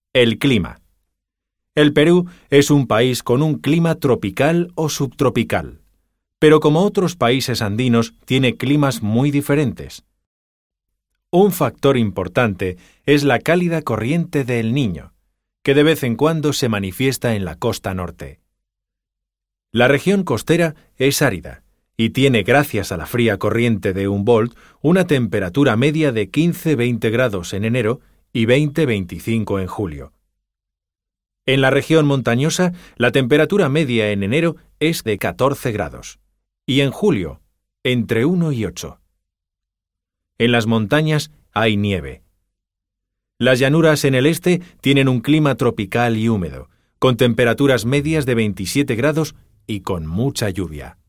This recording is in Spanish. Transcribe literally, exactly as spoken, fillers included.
El clima. El Perú es un país con un clima tropical o subtropical, pero como otros países andinos tiene climas muy diferentes. Un factor importante es la cálida corriente de El Niño, que de vez en cuando se manifiesta en la costa norte. La región costera es árida y tiene, gracias a la fría corriente de Humboldt, una temperatura media de quince a veinte grados en enero y veinte a veinticinco en julio. En la región montañosa, la temperatura media en enero es de catorce grados y en julio, entre uno y ocho. En las montañas hay nieve. Las llanuras en el este tienen un clima tropical y húmedo, con temperaturas medias de veintisiete grados y con mucha lluvia.